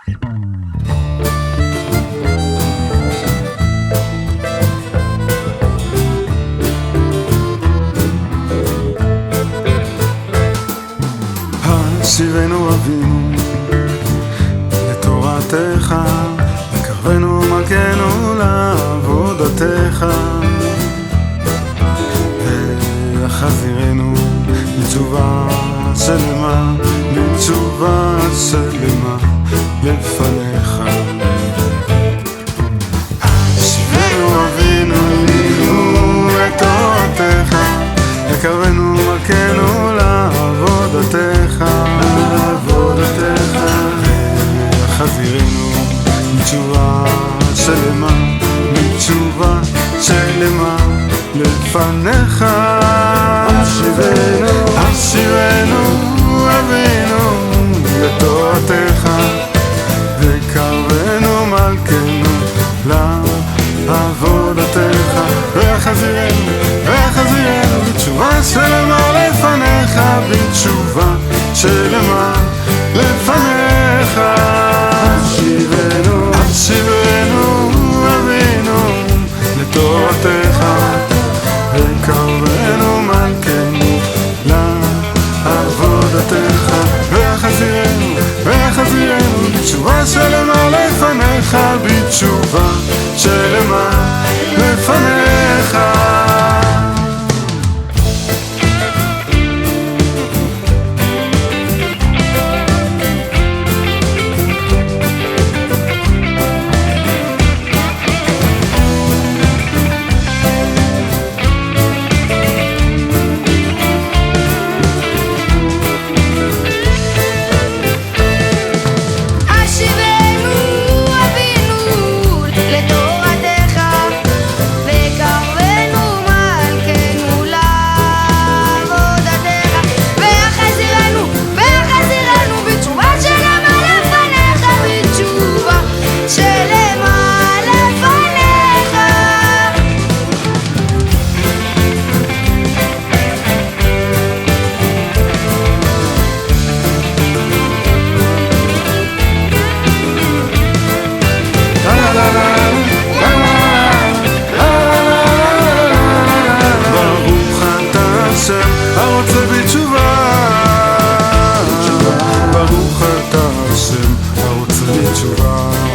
השיבנו אבינו לתורתך, וקרבנו מלכנו לעבודתך, והחזירנו לתשובה שלמה, לתשובה שלמה לפניך. השיבנו אבינו לתורתך, וקרבנו מלכנו לעבודתך, וחזירנו לתשובה שלמה, לתשובה שלמה לפניך. השיבנו אבינו לתורתך, וקרבנו מלכנו לעבודתך, וחזירנו בתשובה שלמה לפניך, בתשובה שלמה לפניך. השיבנו אבינו לתורתך, וקרבנו מלכנו לעבודתך, וחזירנו בתשובה שלמה לפניך, בתשובה שלמה לפניך. הרוצה בתשובה, ברוך אתה השם הרוצה בתשובה.